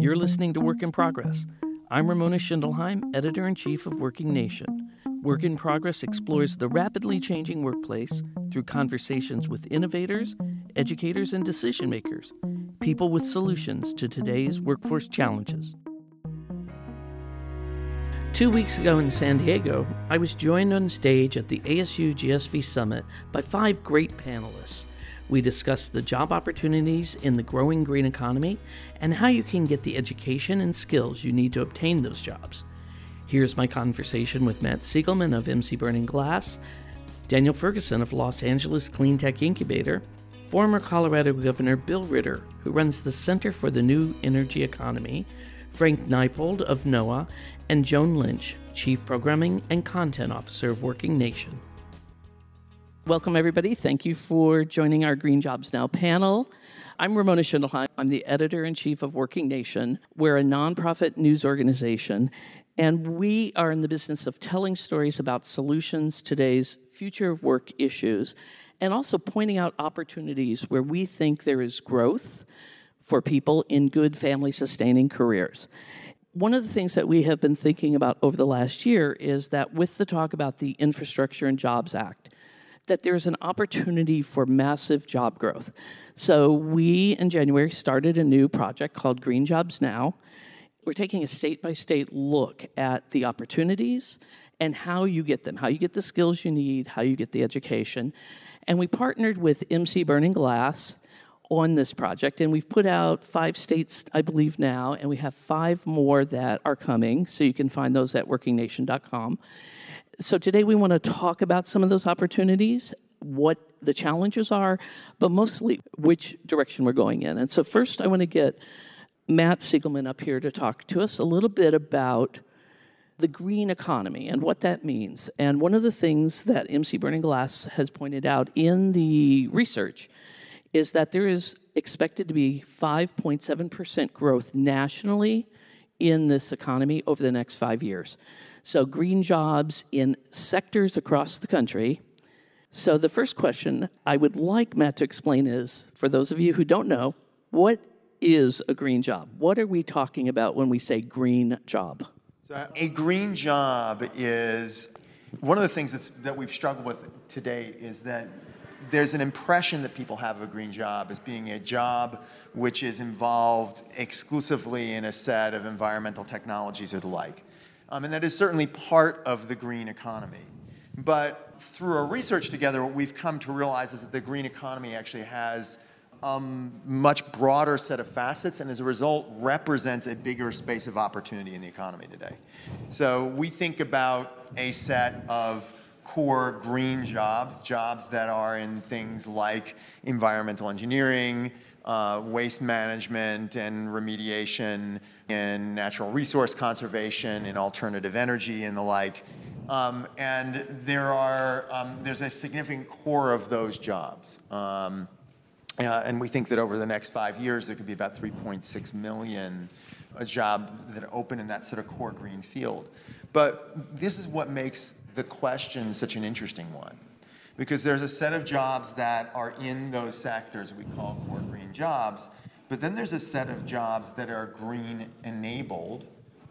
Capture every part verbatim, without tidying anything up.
You're listening to Work in Progress. I'm Ramona Schindelheim, Editor-in-Chief of Working Nation. Work in Progress explores the rapidly changing workplace through conversations with innovators, educators, and decision-makers, people with solutions to today's workforce challenges. Two weeks ago in San Diego, I was joined on stage at the A S U G S V Summit by five great panelists. We discussed the job opportunities in the growing green economy and how you can get the education and skills you need to obtain those jobs. Here's my conversation with Matt Siegelman of M C Burning Glass, Daniel Ferguson of Los Angeles Clean Tech Incubator, former Colorado Governor Bill Ritter, who runs the Center for the New Energy Economy, Frank Neipold of NOAA, and Joan Lynch, Chief Programming and Content Officer of Working Nation. Welcome, everybody. Thank you for joining our Green Jobs Now panel. I'm Ramona Schindelheim. I'm the editor-in-chief of Working Nation. We're a nonprofit news organization, and we are in the business of telling stories about solutions to today's future work issues, and also pointing out opportunities where we think there is growth for people in good family-sustaining careers. One of the things that we have been thinking about over the last year is that with the talk about the Infrastructure and Jobs Act, that there's an opportunity for massive job growth. So we, in January, started a new project called Green Jobs Now. We're taking a state-by-state look at the opportunities and how you get them, how you get the skills you need, how you get the education. And we partnered with M C Burning Glass on this project, and we've put out five states, I believe now, and we have five more that are coming, so you can find those at working nation dot com. So today we want to talk about some of those opportunities, what the challenges are, but mostly which direction we're going in. And so first I want to get Matt Siegelman up here to talk to us a little bit about the green economy and what that means. And one of the things that M C Burning Glass has pointed out in the research is that there is expected to be five point seven percent growth nationally in this economy over the next five years. So green jobs in sectors across the country. So the first question I would like Matt to explain is, for those of you who don't know, what is a green job? What are we talking about when we say green job? So a green job is, one of the things that's, that we've struggled with today is that there's an impression that people have of a green job as being a job which is involved exclusively in a set of environmental technologies or the like. Um, and that is certainly part of the green economy. But through our research together, what we've come to realize is that the green economy actually has a um, much broader set of facets, and as a result represents a bigger space of opportunity in the economy today. So we think about a set of core green jobs, jobs that are in things like environmental engineering, uh, waste management and remediation, in natural resource conservation, in alternative energy and the like. Um, and there are, um, there's a significant core of those jobs. Um, uh, and we think that over the next five years, there could be about three point six million a job that open in that sort of core green field. But this is what makes the question such an interesting one, because there's a set of jobs that are in those sectors we call core green jobs, but then there's a set of jobs that are green enabled.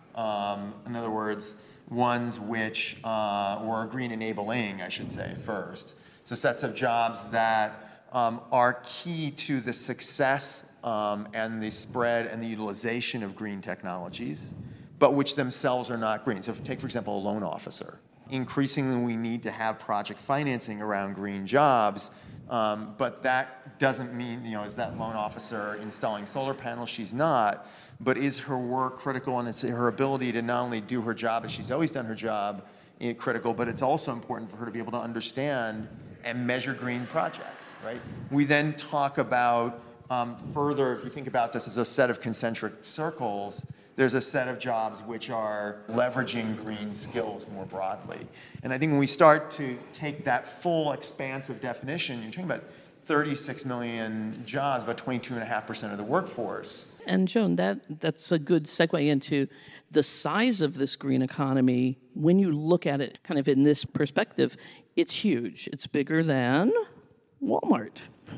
Um, in other words, ones which, uh, or green enabling, I should say, first. So sets of jobs that um, are key to the success um, and the spread and the utilization of green technologies, but which themselves are not green. So if, take, for example, a loan officer. Increasingly, we need to have project financing around green jobs, um, but that doesn't mean, you know, is that loan officer installing solar panels? She's not, but is her work critical, and it's her ability to not only do her job as she's always done her job critical, but it's also important for her to be able to understand and measure green projects, right? We then talk about um, further, if you think about this as a set of concentric circles, there's a set of jobs which are leveraging green skills more broadly. And I think when we start to take that full expansive definition, you're talking about thirty-six million jobs, about twenty-two point five percent of the workforce. And Joan, that, that's a good segue into the size of this green economy. When you look at it kind of in this perspective, it's huge. It's bigger than Walmart.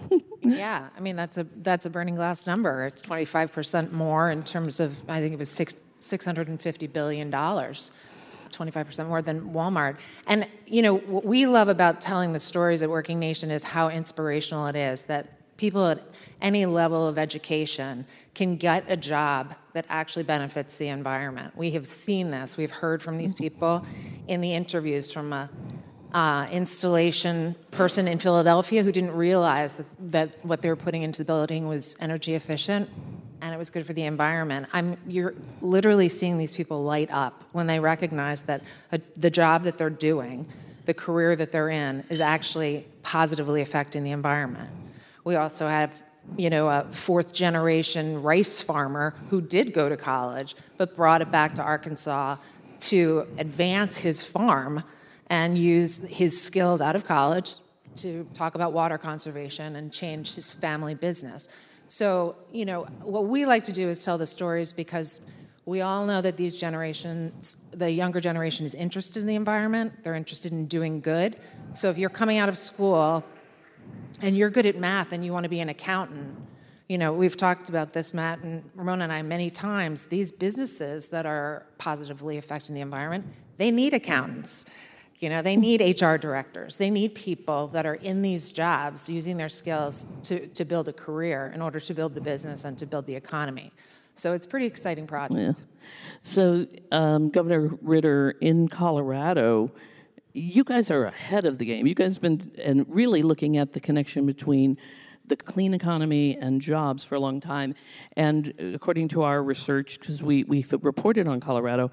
Yeah, I mean, that's a that's a burning glass number. It's twenty-five percent more in terms of, I think it was six, $650 billion dollars. twenty-five percent more than Walmart. And, you know, what we love about telling the stories at Working Nation is how inspirational it is that people at any level of education can get a job that actually benefits the environment. We have seen this. We've heard from these people in the interviews from a uh, installation person in Philadelphia who didn't realize that, that what they were putting into the building was energy efficient and it was good for the environment. I'm, you're literally seeing these people light up when they recognize that a, the job that they're doing, the career that they're in, is actually positively affecting the environment. We also have, you know, a fourth generation rice farmer who did go to college, but brought it back to Arkansas to advance his farm and use his skills out of college to talk about water conservation and change his family business. So, you know, what we like to do is tell the stories because we all know that these generations, the younger generation is interested in the environment. They're interested in doing good. So if you're coming out of school and you're good at math and you want to be an accountant, you know, we've talked about this, Matt and Ramona and I, many times. These businesses that are positively affecting the environment, they need accountants. You know, they need H R directors. They need people that are in these jobs using their skills to, to build a career in order to build the business and to build the economy. So it's a pretty exciting project. Yeah. So, um, Governor Ritter, in Colorado, you guys are ahead of the game. You guys have been and really looking at the connection between the clean economy and jobs for a long time. And according to our research, because we, we've reported on Colorado,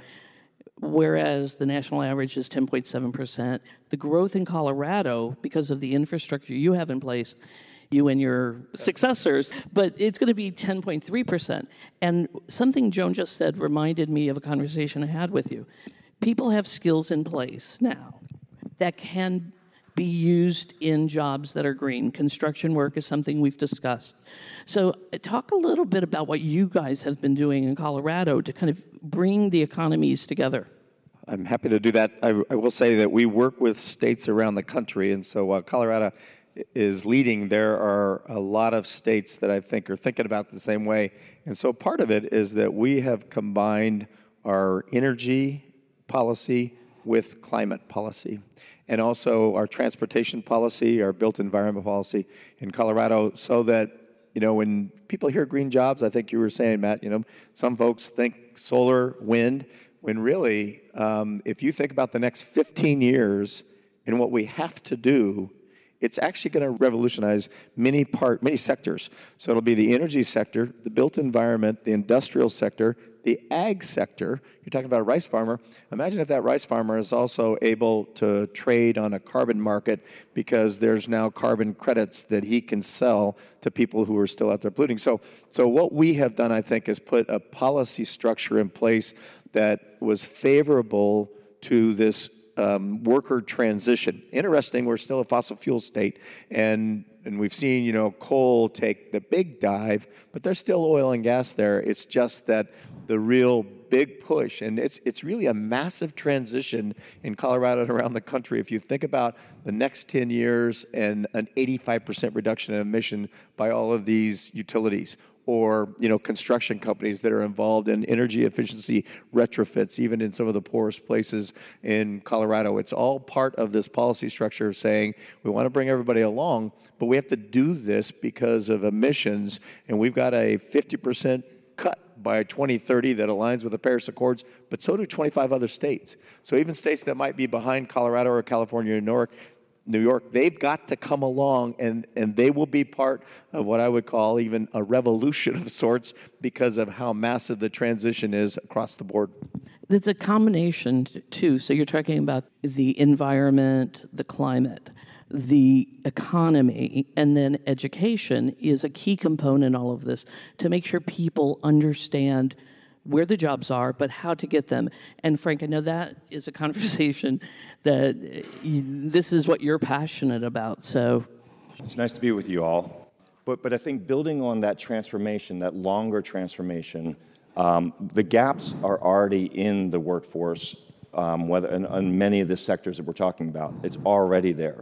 whereas the national average is ten point seven percent, the growth in Colorado, because of the infrastructure you have in place, you and your successors, but it's going to be ten point three percent. And something Joan just said reminded me of a conversation I had with you. People have skills in place now that can be used in jobs that are green. Construction work is something we've discussed. So talk a little bit about what you guys have been doing in Colorado to kind of bring the economies together. I'm happy to do that. I, I will say that we work with states around the country, and so while Colorado is leading, there are a lot of states that I think are thinking about it the same way. And so part of it is that we have combined our energy policy with climate policy, and also our transportation policy, our built environment policy in Colorado, so that, you know, when people hear green jobs, I think you were saying, Matt, you know, some folks think solar, wind, when really, um, if you think about the next fifteen years and what we have to do, it's actually going to revolutionize many part, many sectors. So it'll be the energy sector, the built environment, the industrial sector, the ag sector. You're talking about a rice farmer. Imagine if that rice farmer is also able to trade on a carbon market because there's now carbon credits that he can sell to people who are still out there polluting. So, so what we have done, I think, is put a policy structure in place that was favorable to this Um, worker transition. Interesting, we're still a fossil fuel state, and and we've seen, you know, coal take the big dive, but there's still oil and gas there. It's just that the real big push, and it's it's really a massive transition in Colorado and around the country. If you think about the next ten years and an eighty-five percent reduction in emission by all of these utilities, or, you know, construction companies that are involved in energy efficiency retrofits, even in some of the poorest places in Colorado. It's all part of this policy structure of saying we want to bring everybody along, but we have to do this because of emissions, and we've got a fifty percent cut by twenty thirty that aligns with the Paris Accords, but so do twenty-five other states. So even states that might be behind Colorado or California or New York, New York, they've got to come along, and, and they will be part of what I would call even a revolution of sorts because of how massive the transition is across the board. There's a combination, too. So you're talking about the environment, the climate, the economy, and then education is a key component in all of this to make sure people understand where the jobs are, but how to get them. And Frank, I know that is a conversation that you, this is what you're passionate about, so. It's nice to be with you all. But, but I think building on that transformation, that longer transformation, um, the gaps are already in the workforce, um, whether in, in many of the sectors that we're talking about. It's already there.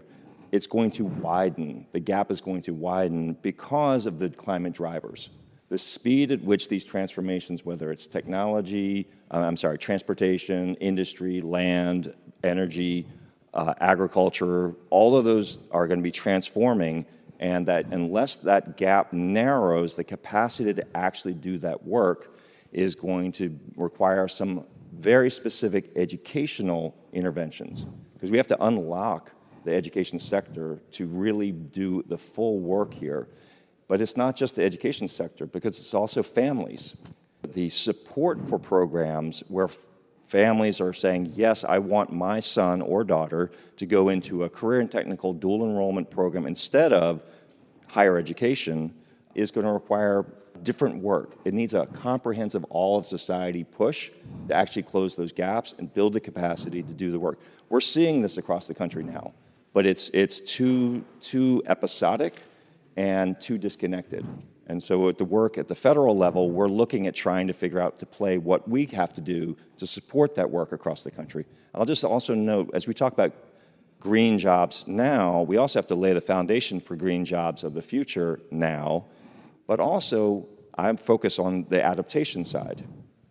it's going to widen. The gap is going to widen because of the climate drivers. The speed at which these transformations, whether it's technology, uh, I'm sorry, transportation, industry, land, energy, uh, agriculture, all of those are going to be transforming, and that unless that gap narrows, the capacity to actually do that work is going to require some very specific educational interventions, because we have to unlock the education sector to really do the full work here. But it's not just the education sector, because it's also families. The support for programs where f- families are saying, yes, I want my son or daughter to go into a career and technical dual enrollment program instead of higher education, is going to require different work. It needs a comprehensive all-of-society push to actually close those gaps and build the capacity to do the work. We're seeing this across the country now, but it's, it's too, too episodic and too disconnected. And so at the work at the federal level, we're looking at trying to figure out to play what we have to do to support that work across the country. I'll just also note, as we talk about green jobs now, we also have to lay the foundation for green jobs of the future now, but also I'm focused on the adaptation side.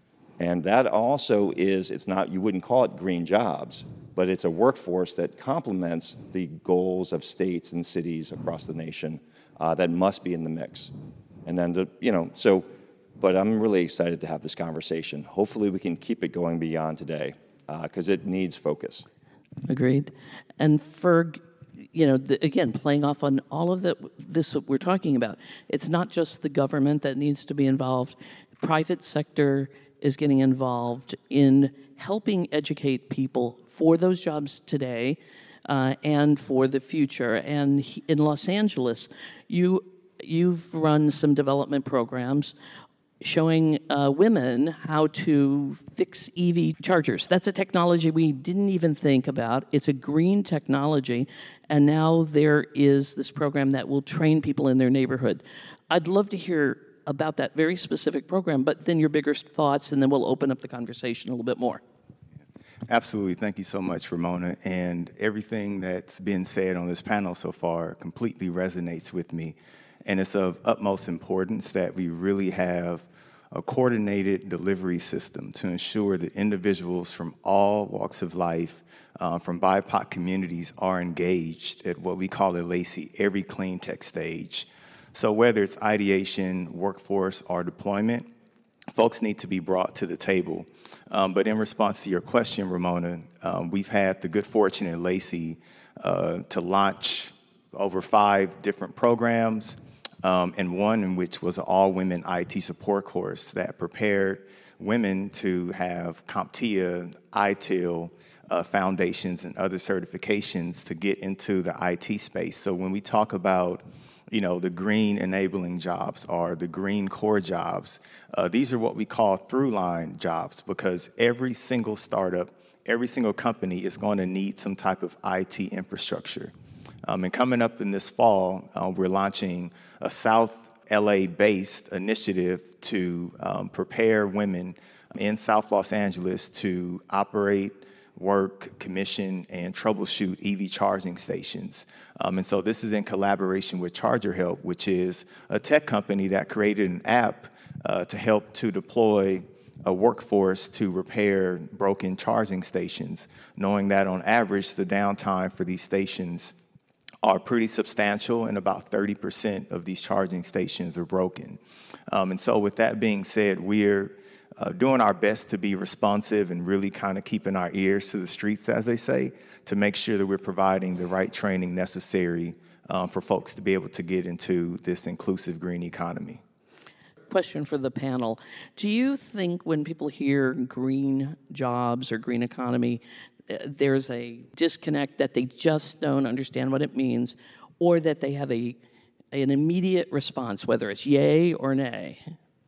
And that also is, it's not, you wouldn't call it green jobs, but it's a workforce that complements the goals of states and cities across the nation uh, that must be in the mix. And then, the, you know, so, but I'm really excited to have this conversation. Hopefully we can keep it going beyond today, because uh, it needs focus. Agreed. And Ferg, you know, the, again, playing off on all of the, this we're talking about, it's not just the government that needs to be involved. Private sector is getting involved in helping educate people for those jobs today uh, and for the future. And he, in Los Angeles, you, you've run some development programs showing uh, women how to fix E V chargers. That's a technology we didn't even think about. It's a green technology, and now there is this program that will train people in their neighborhood. I'd love to hear about that very specific program, but then your bigger thoughts, and then we'll open up the conversation a little bit more. Absolutely. Thank you so much, Ramona. And everything that's been said on this panel so far completely resonates with me. And it's of utmost importance that we really have a coordinated delivery system to ensure that individuals from all walks of life, uh, from B I P O C communities, are engaged at what we call at Lacey every clean tech stage. So whether it's ideation, workforce, or deployment, folks need to be brought to the table. Um, but in response to your question, Ramona, um, we've had the good fortune at Lacey uh, to launch over five different programs, um, and one in which was an all-women I T support course that prepared women to have CompTIA, I T I L, uh, foundations, and other certifications to get into the I T space. So when we talk about you know, the green enabling jobs or the green core jobs, uh, these are what we call through-line jobs, because every single startup, every single company is going to need some type of I T infrastructure. Um, and coming up in this fall, uh, we're launching a South L A-based initiative to um, prepare women in South Los Angeles to operate, work, commission, and troubleshoot E V charging stations. Um, and so this is in collaboration with Charger Help, which is a tech company that created an app uh, to help to deploy a workforce to repair broken charging stations, knowing that on average the downtime for these stations are pretty substantial, and about thirty percent of these charging stations are broken. Um, and so with that being said, we're Uh, doing our best to be responsive and really kind of keeping our ears to the streets, as they say, to make sure that we're providing the right training necessary um, for folks to be able to get into this inclusive green economy. Question for the panel. Do you think when people hear green jobs or green economy, uh, there's a disconnect that they just don't understand what it means, or that they have a an immediate response, whether it's yay or nay?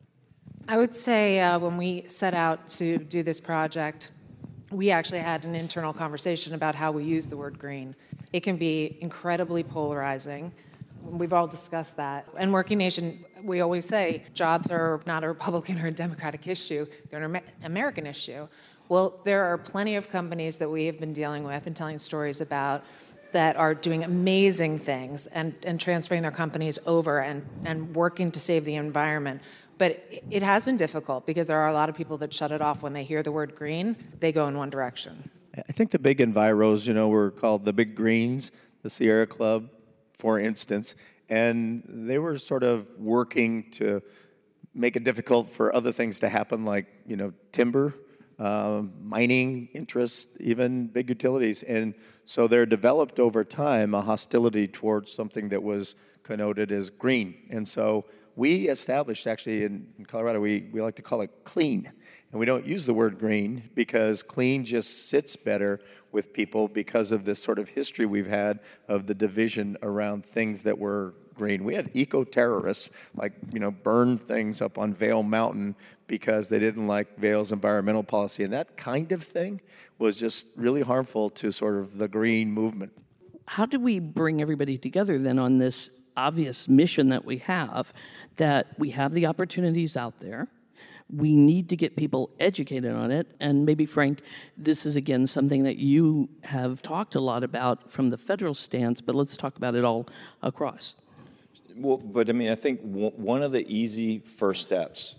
I would say uh, when we set out to do this project, we actually had an internal conversation about how we use the word green. It can be incredibly polarizing. We've all discussed that. And Working Nation, we always say jobs are not a Republican or a Democratic issue, they're an American issue. Well, there are plenty of companies that we have been dealing with and telling stories about that are doing amazing things and, and transferring their companies over and, and working to save the environment. But it has been difficult because there are a lot of people that shut it off when they hear the word green. They go in one direction. I think the big enviros, you know, were called the Big Greens, the Sierra Club, for instance, and they were sort of working to make it difficult for other things to happen, like, you know, timber, uh, mining interests, even big utilities. And so there developed over time a hostility towards something that was connoted as green. And so we established, actually, in, in Colorado, we, we like to call it clean. And we don't use the word green because clean just sits better with people because of this sort of history we've had of the division around things that were green. We had eco-terrorists, like, you know, burn things up on Vail Mountain because they didn't like Vail's environmental policy. And that kind of thing was just really harmful to sort of the green movement. How do we bring everybody together then on this obvious mission that we have, that we have the opportunities out there? We need to get people educated on it. And maybe, Frank, this is, again, something that you have talked a lot about from the federal stance, but let's talk about it all across. Well, but I mean, I think w- one of the easy first steps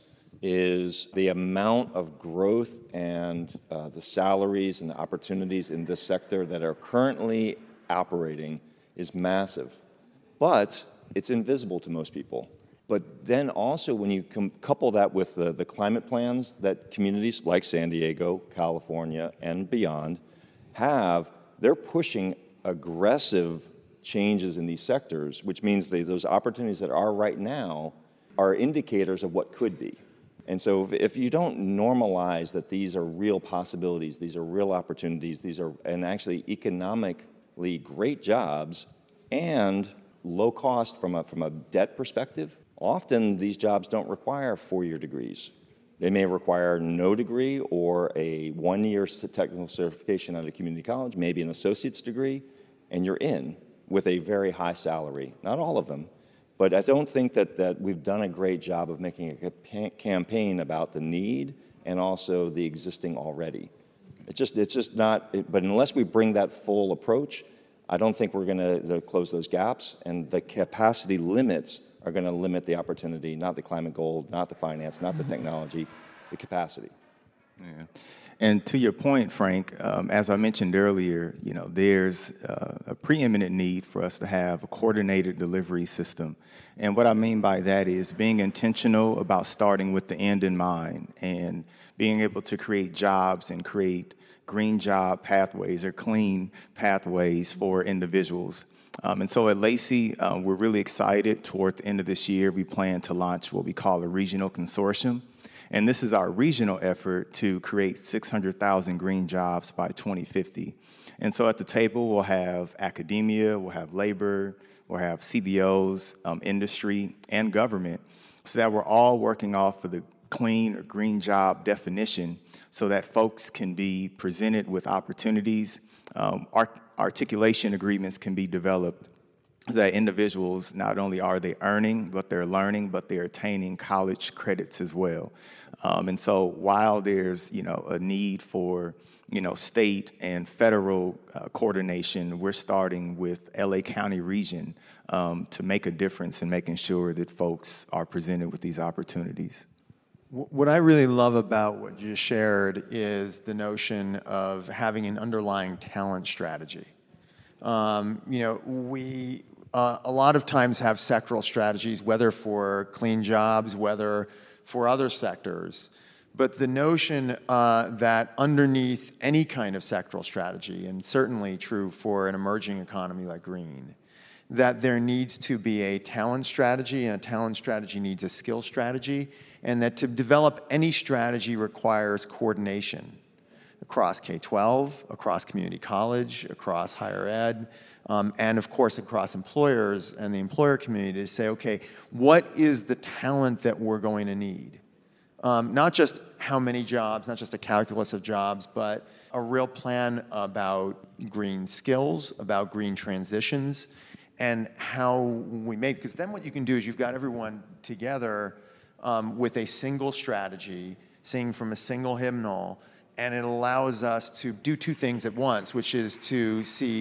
is the amount of growth and uh, the salaries and the opportunities in this sector that are currently operating is massive. But it's invisible to most people. But then also when you com- couple that with the, the climate plans that communities like San Diego, California, and beyond have, they're pushing aggressive changes in these sectors, which means they, those opportunities that are right now are indicators of what could be. And so if, if you don't normalize that these are real possibilities, these are real opportunities, these are, and actually economically great jobs and low cost from a, from a debt perspective, often these jobs don't require four-year degrees. They may require no degree or a one-year technical certification at a community college, maybe an associate's degree, and you're in with a very high salary. Not all of them, but I don't think that, that we've done a great job of making a campaign about the need and also the existing already. It's just, it's just not, it, but unless we bring that full approach, I don't think we're going to close those gaps, and the capacity limits are going to limit the opportunity, not the climate goal, not the finance, not the technology, the capacity. Yeah. And to your point, Frank, um, as I mentioned earlier, you know, there's uh, a preeminent need for us to have a coordinated delivery system. And what I mean by that is being intentional about starting with the end in mind and being able to create jobs and create green job pathways or clean pathways for individuals. Um, and so at Lacey, uh, we're really excited. Toward the end of this year, we plan to launch what we call a regional consortium. And this is our regional effort to create six hundred thousand green jobs by twenty fifty. And so at the table, we'll have academia, we'll have labor, we'll have C B Os, um, industry, and government, so that we're all working off of the clean or green job definition so that folks can be presented with opportunities. Um, art- articulation agreements can be developed so that individuals, not only are they earning, but they're learning, but they're attaining college credits as well. Um, and so while there's, you know, a need for, you know, state and federal uh, coordination, we're starting with L A County region um, to make a difference in making sure that folks are presented with these opportunities. What I really love about what you shared is the notion of having an underlying talent strategy. Um, you know, we uh, a lot of times have sectoral strategies, whether for clean jobs, whether for other sectors. But the notion uh, that underneath any kind of sectoral strategy, and certainly true for an emerging economy like green, that there needs to be a talent strategy, and a talent strategy needs a skill strategy, and that to develop any strategy requires coordination across K twelve, across community college, across higher ed, um, and of course across employers and the employer community to say, okay, what is the talent that we're going to need? Um, not just how many jobs, not just a calculus of jobs, but a real plan about green skills, about green transitions, and how we make, because then what you can do is you've got everyone together um, with a single strategy, singing from a single hymnal, and it allows us to do two things at once, which is to see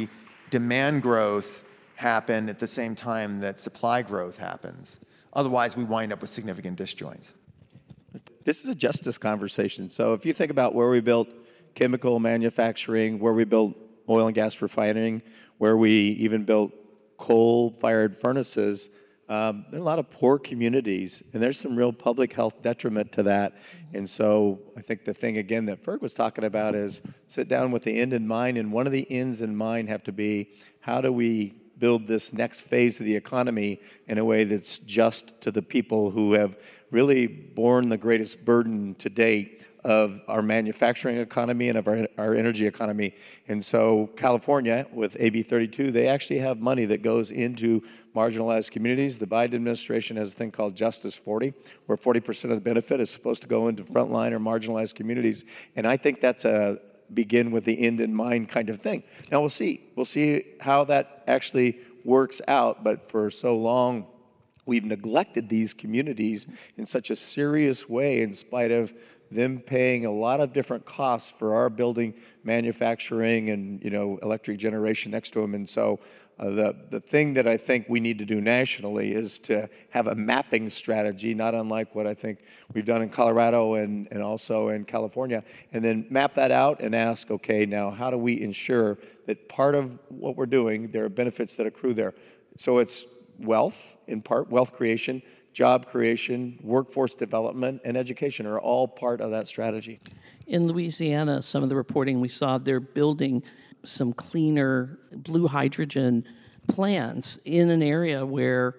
demand growth happen at the same time that supply growth happens. Otherwise, we wind up with significant disjoints. This is a justice conversation. So if you think about where we built chemical manufacturing, where we built oil and gas refining, where we even built coal-fired furnaces, um, there are a lot of poor communities, and there's some real public health detriment to that. And so I think the thing, again, that Ferg was talking about is sit down with the end in mind, and one of the ends in mind have to be, how do we build this next phase of the economy in a way that's just to the people who have really borne the greatest burden to date of our manufacturing economy and of our, our energy economy. And so California, with A B thirty-two, they actually have money that goes into marginalized communities. The Biden administration has a thing called Justice forty, where forty percent of the benefit is supposed to go into frontline or marginalized communities. And I think that's a begin with the end in mind kind of thing. Now we'll see. We'll see how that actually works out. But for so long, we've neglected these communities in such a serious way in spite of them paying a lot of different costs for our building manufacturing and, you know, electric generation next to them. And so uh, the, the thing that I think we need to do nationally is to have a mapping strategy, not unlike what I think we've done in Colorado and, and also in California, and then map that out and ask, okay, now how do we ensure that part of what we're doing, there are benefits that accrue there? So it's wealth, in part, wealth creation, job creation, workforce development, and education are all part of that strategy. In Louisiana, some of the reporting we saw, they're building some cleaner blue hydrogen plants in an area where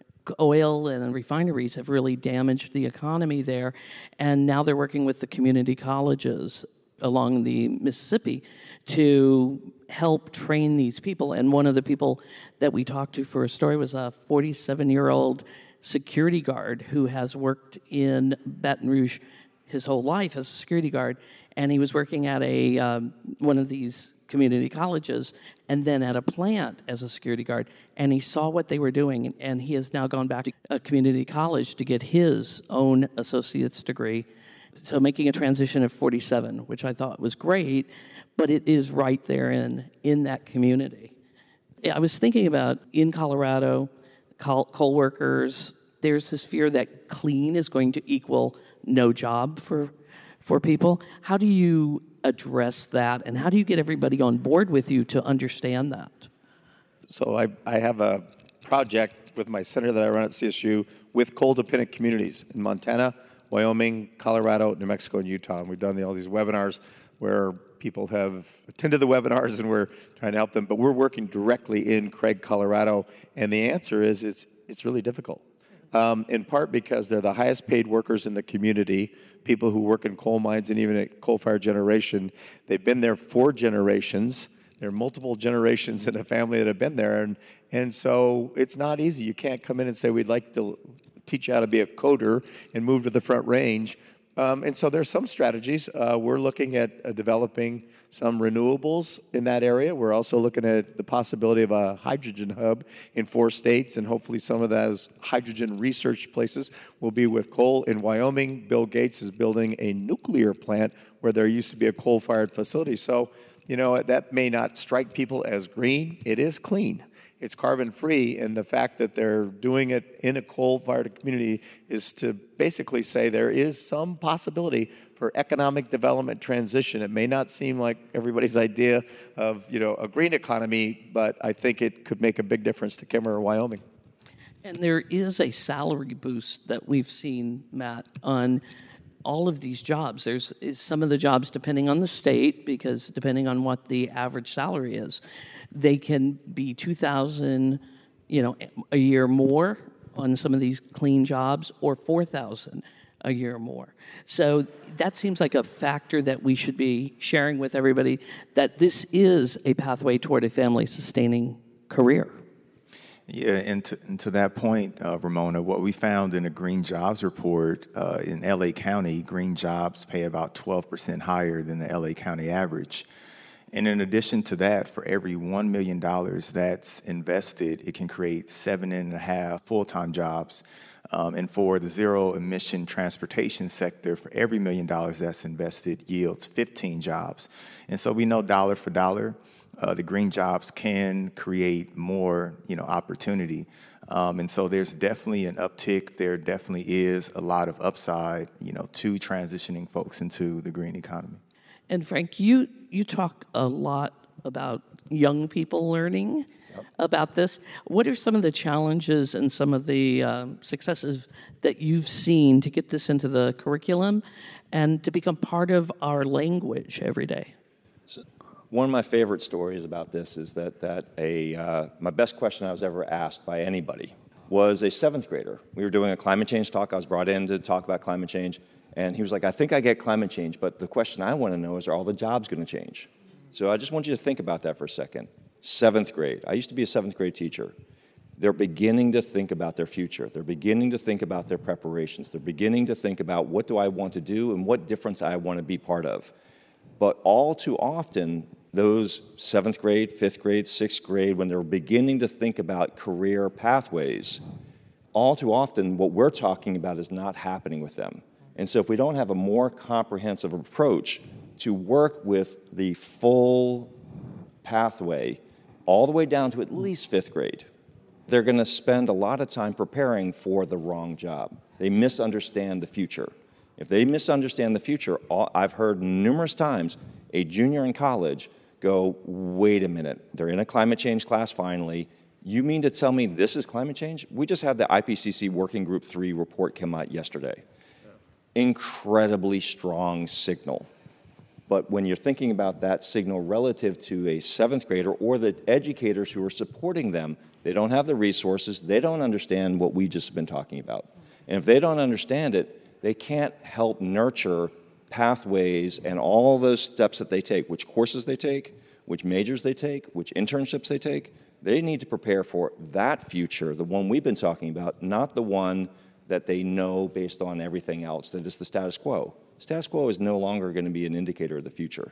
oil and refineries have really damaged the economy there. And now they're working with the community colleges along the Mississippi to help train these people. And one of the people that we talked to for a story was a forty-seven-year-old security guard who has worked in Baton Rouge his whole life as a security guard, and he was working at a um, one of these community colleges and then at a plant as a security guard, and he saw what they were doing, and he has now gone back to a community college to get his own associate's degree. So making a transition at forty-seven, which I thought was great, but it is right there in, in that community. I was thinking about in Colorado, coal, coal workers, there's this fear that clean is going to equal no job for for people. How do you address that, and how do you get everybody on board with you to understand that? So I, I have a project with my center that I run at C S U with coal-dependent communities in Montana, Wyoming, Colorado, New Mexico, and Utah. And we've done the, all these webinars where people have attended the webinars and we're trying to help them. But we're working directly in Craig, Colorado. And the answer is it's, it's really difficult. Um, in part because they're the highest paid workers in the community, people who work in coal mines and even at coal-fired generation. They've been there four generations. There are multiple generations in a family that have been there. And, and so it's not easy. You can't come in and say, we'd like to teach you how to be a coder and move to the Front Range. Um, and so there's some strategies. Uh, we're looking at uh, developing some renewables in that area. We're also looking at the possibility of a hydrogen hub in four states, and hopefully some of those hydrogen research places will be with coal. In Wyoming, Bill Gates is building a nuclear plant where there used to be a coal-fired facility. So, you know, that may not strike people as green. It is clean. It's carbon-free, and the fact that they're doing it in a coal-fired community is to basically say there is some possibility for economic development transition. It may not seem like everybody's idea of, you know, a green economy, but I think it could make a big difference to Kimmer or Wyoming. And there is a salary boost that we've seen, Matt, on all of these jobs. There's some of the jobs depending on the state, because depending on what the average salary is, they can be two thousand dollars, you know, a year more on some of these clean jobs, or four thousand dollars a year more. So that seems like a factor that we should be sharing with everybody, that this is a pathway toward a family-sustaining career. Yeah, and to, and to that point, uh, Ramona, what we found in a Green Jobs report uh, in L A County, green jobs pay about twelve percent higher than the L A County average. And in addition to that, for every one million dollars that's invested, it can create seven and a half full-time jobs. Um, and for the zero-emission transportation sector, for every million dollars that's invested, yields fifteen jobs. And so we know dollar for dollar, uh, the green jobs can create more, you know, opportunity. Um, and so there's definitely an uptick. There definitely is a lot of upside, you know, to transitioning folks into the green economy. And Frank, you, you talk a lot about young people learning yep. about this. What are some of the challenges and some of the um, successes that you've seen to get this into the curriculum and to become part of our language every day? So one of my favorite stories about this is that, that a, uh, my best question I was ever asked by anybody was a seventh grader. We were doing a climate change talk. I was brought in to talk about climate change. And he was like, I think I get climate change, but the question I want to know is, are all the jobs going to change? So I just want you to think about that for a second. Seventh grade. I used to be a seventh grade teacher. They're beginning to think about their future. They're beginning to think about their preparations. They're beginning to think about what do I want to do and what difference I want to be part of. But all too often, those seventh grade, fifth grade, sixth grade, when they're beginning to think about career pathways, all too often what we're talking about is not happening with them. And so if we don't have a more comprehensive approach to work with the full pathway all the way down to at least fifth grade, they're going to spend a lot of time preparing for the wrong job. They misunderstand the future. If they misunderstand the future, all, I've heard numerous times a junior in college go, wait a minute, they're in a climate change class finally. You mean to tell me this is climate change? We just had the I P C C Working Group three report come out yesterday. Incredibly strong signal. But when you're thinking about that signal relative to a seventh grader or the educators who are supporting them, they don't have the resources, they don't understand what we just been talking about. And if they don't understand it, they can't help nurture pathways and all those steps that they take, which courses they take, which majors they take, which internships they take. They need to prepare for that future, the one we've been talking about, not the one that they know based on everything else, that is the status quo. Status quo is no longer going to be an indicator of the future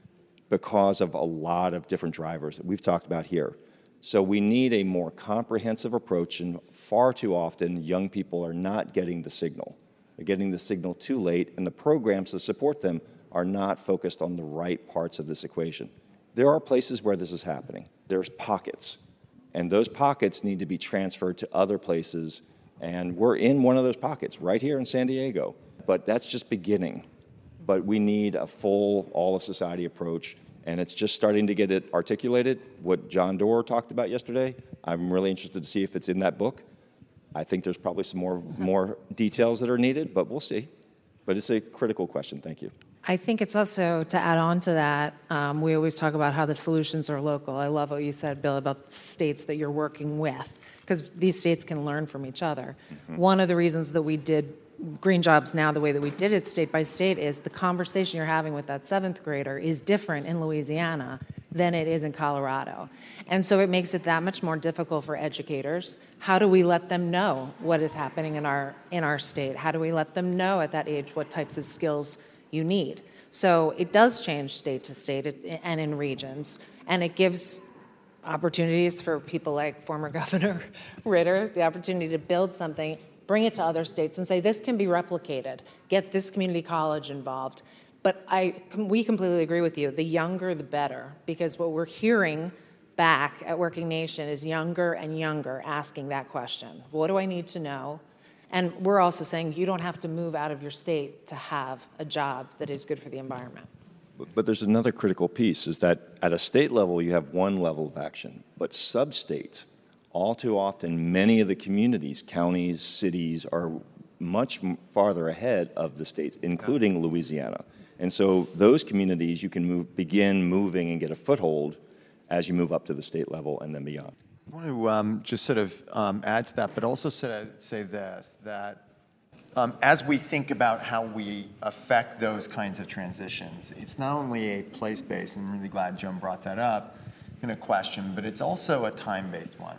because of a lot of different drivers that we've talked about here. So we need a more comprehensive approach, and far too often young people are not getting the signal. They're getting the signal too late, and the programs that support them are not focused on the right parts of this equation. There are places where this is happening. There's pockets, and those pockets need to be transferred to other places, and we're in one of those pockets right here in San Diego. But that's just beginning. But we need a full, all-of-society approach, and it's just starting to get it articulated. What John Doerr talked about yesterday, I'm really interested to see if it's in that book. I think there's probably some more, more details that are needed, but we'll see. But it's a critical question. Thank you. I think it's also, to add on to that, um, we always talk about how the solutions are local. I love what you said, Bill, about the states that you're working with, because these states can learn from each other. Mm-hmm. One of the reasons that we did Green Jobs Now the way that we did it state by state is the conversation you're having with that seventh grader is different in Louisiana than it is in Colorado. And so it makes it that much more difficult for educators. How do we let them know what is happening in our in our state? How do we let them know at that age what types of skills you need? So it does change state to state and in regions, and it gives opportunities for people like former Governor Ritter, the opportunity to build something, bring it to other states and say, this can be replicated. Get this community college involved. But I, we completely agree with you. The younger, the better, because what we're hearing back at Working Nation is younger and younger asking that question. What do I need to know? And we're also saying you don't have to move out of your state to have a job that is good for the environment. But, but there's another critical piece, is that at a state level, you have one level of action, but sub-state, all too often, many of the communities, counties, cities, are much farther ahead of the states, including Louisiana. And so those communities, you can move, begin moving and get a foothold as you move up to the state level and then beyond. I want to um, just sort of um, add to that, but also sort of say this, that um, as we think about how we affect those kinds of transitions, it's not only a place-based, and I'm really glad Joan brought that up, in a question, but it's also a time-based one.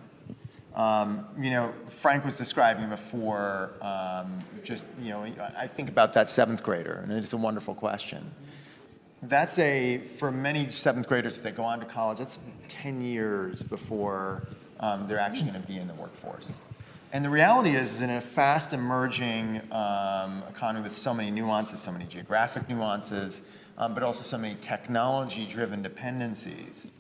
Um, you know, Frank was describing before, um, just, you know, I think about that seventh grader, and it's a wonderful question. That's a, for many seventh graders, if they go on to college, that's ten years before um, they're actually going to be in the workforce. And the reality is, is in a fast emerging um, economy with so many nuances, so many geographic nuances, um, but also so many technology-driven dependencies,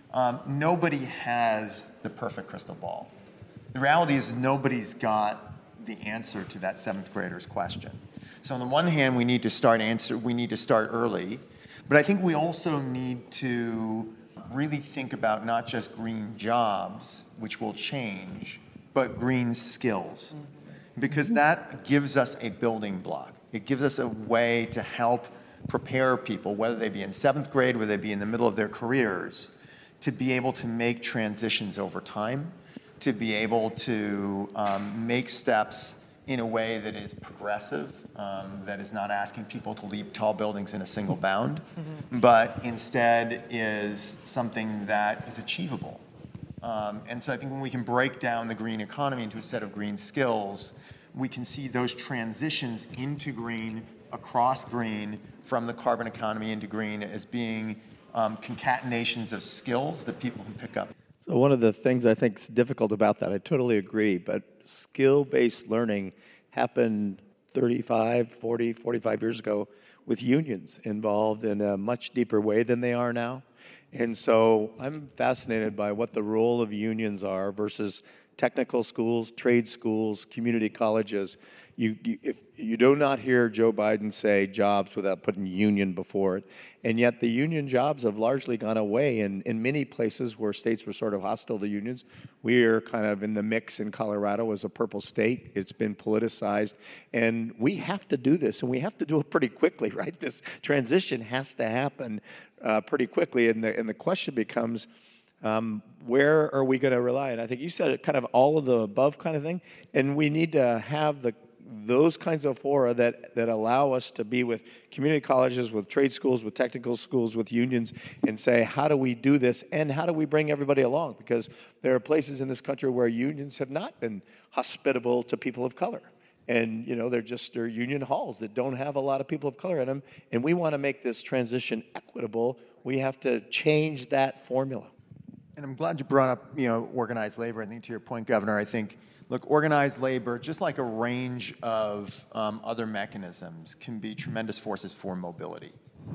Um, nobody has the perfect crystal ball. The reality is nobody's got the answer to that seventh grader's question. So on the one hand, we need to start answer, we need to start early, but I think we also need to really think about not just green jobs, which will change, but green skills. Because that gives us a building block. It gives us a way to help prepare people, whether they be in seventh grade, whether they be in the middle of their careers, to be able to make transitions over time, to be able to um, make steps in a way that is progressive, um, that is not asking people to leap tall buildings in a single bound, mm-hmm. but instead is something that is achievable. Um, and so I think when we can break down the green economy into a set of green skills, we can see those transitions into green, across green, from the carbon economy into green as being um, concatenations of skills that people can pick up. So one of the things I think is difficult about that, I totally agree, but skill-based learning happened thirty-five, forty, forty-five years ago with unions involved in a much deeper way than they are now. And so I'm fascinated by what the role of unions are versus technical schools, trade schools, community colleges. You, you, if, you do not hear Joe Biden say jobs without putting union before it. And yet the union jobs have largely gone away in, in many places where states were sort of hostile to unions. We are kind of in the mix in Colorado as a purple state. It's been politicized. And we have to do this, and we have to do it pretty quickly, right? This transition has to happen uh, pretty quickly. And the, and the question becomes, Um, where are we going to rely? And I think you said it, kind of all of the above kind of thing. And we need to have the those kinds of fora that, that allow us to be with community colleges, with trade schools, with technical schools, with unions, and say, how do we do this, and how do we bring everybody along? Because there are places in this country where unions have not been hospitable to people of color. And, you know, they're just, they're union halls that don't have a lot of people of color in them. And we want to make this transition equitable. We have to change that formula. And I'm glad you brought up, you know, organized labor. I think to your point, Governor, I think, look, organized labor, just like a range of um, other mechanisms, can be tremendous forces for mobility.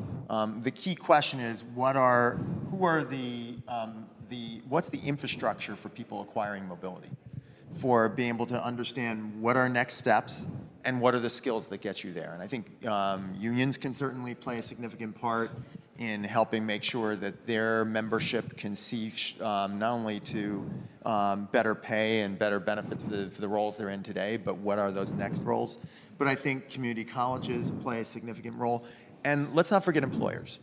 Um, the key question is, what are, who are the, um, the, what's the infrastructure for people acquiring mobility? For being able to understand what are next steps and what are the skills that get you there. And I think um, unions can certainly play a significant part in helping make sure that their membership can see um, not only to um, better pay and better benefits for the, for the roles they're in today, but what are those next roles. But I think community colleges play a significant role. And let's not forget employers,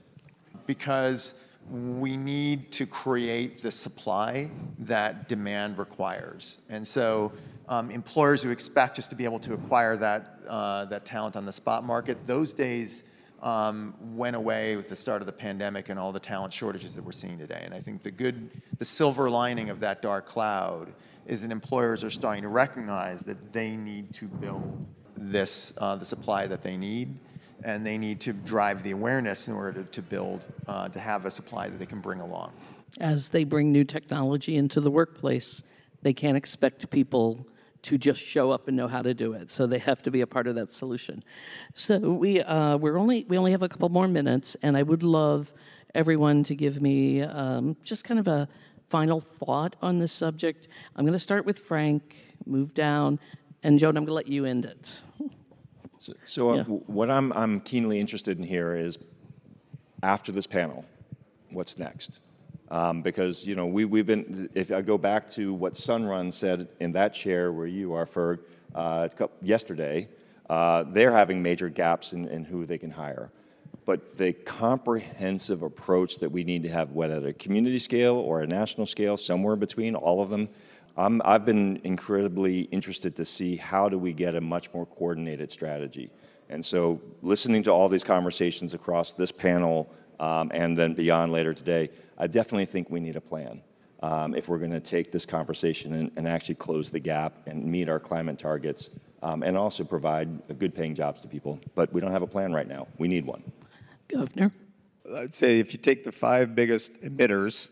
because we need to create the supply that demand requires. And so um, employers who expect us to be able to acquire that, uh, that talent on the spot market, those days Um, went away with the start of the pandemic and all the talent shortages that we're seeing today. And I think the good, the silver lining of that dark cloud is that employers are starting to recognize that they need to build this, uh, the supply that they need, and they need to drive the awareness in order to, to build, uh, to have a supply that they can bring along. As they bring new technology into the workplace, they can't expect people to just show up and know how to do it. So they have to be a part of that solution. So we uh, we're only we only have a couple more minutes, and I would love everyone to give me um, just kind of a final thought on this subject. I'm going to start with Frank, move down, and Joan, I'm going to let you end it. So, so Yeah. uh, what I'm I'm keenly interested in here is, after this panel, what's next? Um, because, you know, we, we've been, if I go back to what Sunrun said in that chair where you are, Ferg, uh, yesterday, uh, they're having major gaps in, in who they can hire. But the comprehensive approach that we need to have, whether at a community scale or a national scale, somewhere between all of them, um, I've been incredibly interested to see how do we get a much more coordinated strategy. And so listening to all these conversations across this panel um, and then beyond later today, I definitely think we need a plan um, if we're going to take this conversation and, and actually close the gap and meet our climate targets um, and also provide good paying jobs to people. But we don't have a plan right now. We need one. Governor? I'd say if you take the five biggest emitters,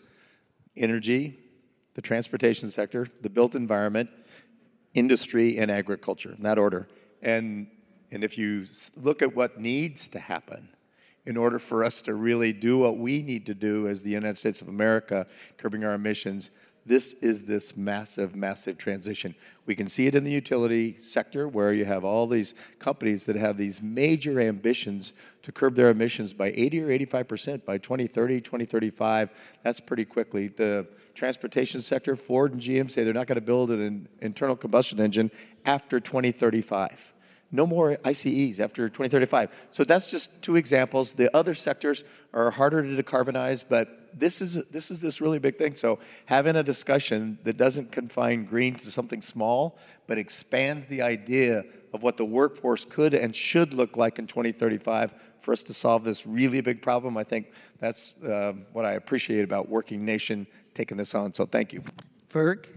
energy, the transportation sector, the built environment, industry, and agriculture, in that order. And, and if you look at what needs to happen, in order for us to really do what we need to do as the United States of America, curbing our emissions. This is this massive, massive transition. We can see it in the utility sector where you have all these companies that have these major ambitions to curb their emissions by eighty or eighty-five percent by twenty thirty, twenty thirty-five. That's pretty quickly. The transportation sector, Ford and G M say they're not going to build an internal combustion engine after twenty thirty-five. No more I C Es after twenty thirty-five. So that's just two examples. The other sectors are harder to decarbonize, but this is this is this really big thing. So having a discussion that doesn't confine green to something small, but expands the idea of what the workforce could and should look like in twenty thirty-five for us to solve this really big problem, I think that's uh, what I appreciate about Working Nation taking this on. So thank you. Ferg?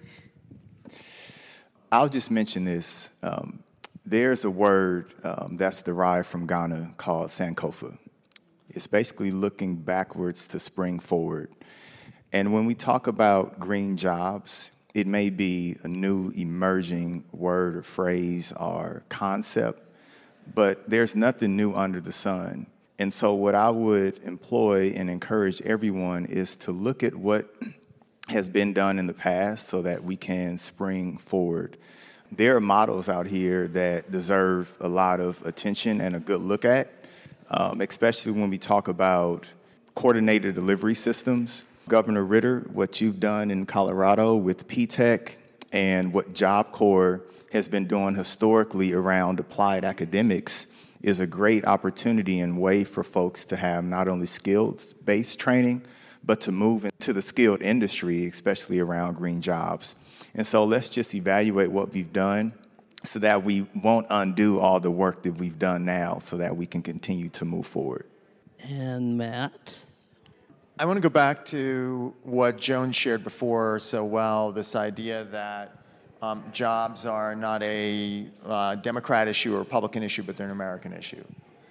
I'll just mention this. Um, There's a word um, that's derived from Ghana called Sankofa. It's basically looking backwards to spring forward. And when we talk about green jobs, it may be a new emerging word or phrase or concept, but there's nothing new under the sun. And so what I would employ and encourage everyone is to look at what has been done in the past so that we can spring forward. There are models out here that deserve a lot of attention and a good look at, um, especially when we talk about coordinated delivery systems. Governor Ritter, what you've done in Colorado with P TEC and what Job Corps has been doing historically around applied academics is a great opportunity and way for folks to have not only skills-based training, but to move into the skilled industry, especially around green jobs. And so let's just evaluate what we've done so that we won't undo all the work that we've done now so that we can continue to move forward. And Matt? I want to go back to what Joan shared before so well, this idea that um, jobs are not a uh, Democrat issue or Republican issue, but they're an American issue.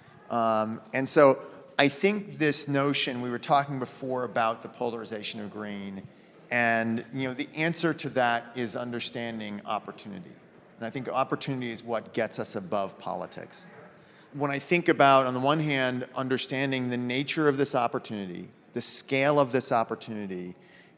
Um, and so I think this notion, we were talking before about the polarization of green, and you know, the answer to that is understanding opportunity. And I think opportunity is what gets us above politics. When I think about, on the one hand, understanding the nature of this opportunity, the scale of this opportunity,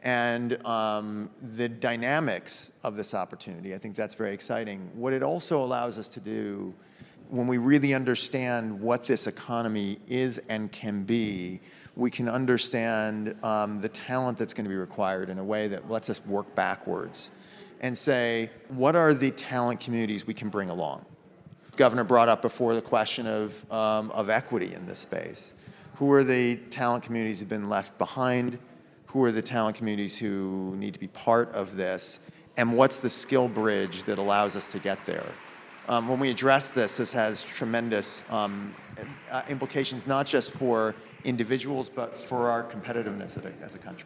and um, the dynamics of this opportunity, I think that's very exciting. What it also allows us to do, when we really understand what this economy is and can be, we can understand um, the talent that's going to be required in a way that lets us work backwards and say, what are the talent communities we can bring along? The governor brought up before the question of, um, of equity in this space. Who are the talent communities who have been left behind? Who are the talent communities who need to be part of this? And what's the skill bridge that allows us to get there? Um, when we address this, this has tremendous um, uh, implications, not just for individuals, but for our competitiveness as a, as a country.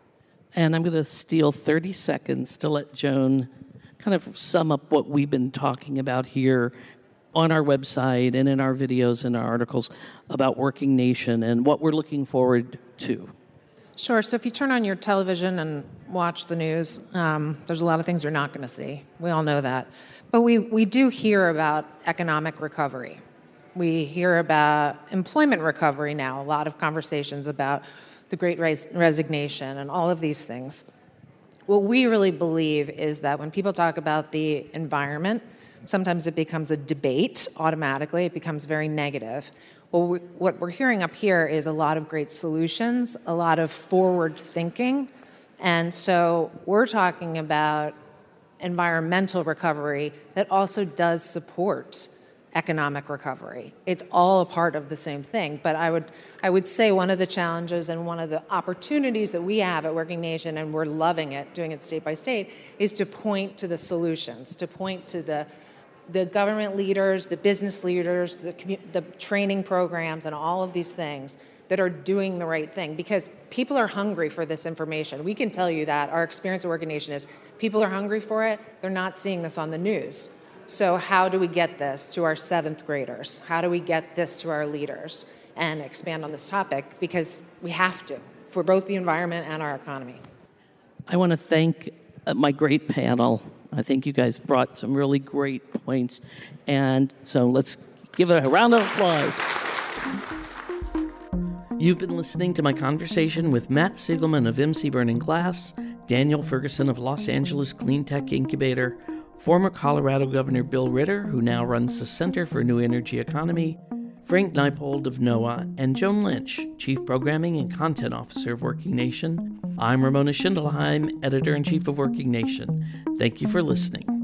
And I'm going to steal thirty seconds to let Joan kind of sum up what we've been talking about here on our website and in our videos and our articles about Working Nation and what we're looking forward to. Sure. So if you turn on your television and watch the news, um, there's a lot of things you're not going to see. We all know that. But we, we do hear about economic recovery. We hear about employment recovery now, a lot of conversations about the Great Res- Resignation and all of these things. What we really believe is that when people talk about the environment, sometimes it becomes a debate automatically. It becomes very negative. Well, we, what we're hearing up here is a lot of great solutions, a lot of forward thinking. And so we're talking about environmental recovery that also does support economic recovery. It's all a part of the same thing. But I would, I would say one of the challenges and one of the opportunities that we have at Working Nation, and we're loving it, doing it state by state, is to point to the solutions, to point to the the government leaders, the business leaders, the, commu- the training programs, and all of these things that are doing the right thing. Because people are hungry for this information. We can tell you that. Our experience at Working Nation is people are hungry for it. They're not seeing this on the news. So how do we get this to our seventh graders? How do we get this to our leaders and expand on this topic? Because we have to, for both the environment and our economy. I want to thank uh, my great panel. I think you guys brought some really great points. And so let's give it a round of applause. You've been listening to my conversation with Matt Siegelman of M C Burning Glass, Daniel Ferguson of Los Angeles Clean Tech Incubator, former Colorado Governor Bill Ritter, who now runs the Center for New Energy Economy, Frank Neipold of NOAA, and Joan Lynch, Chief Programming and Content Officer of Working Nation. I'm Ramona Schindelheim, Editor-in-Chief of Working Nation. Thank you for listening.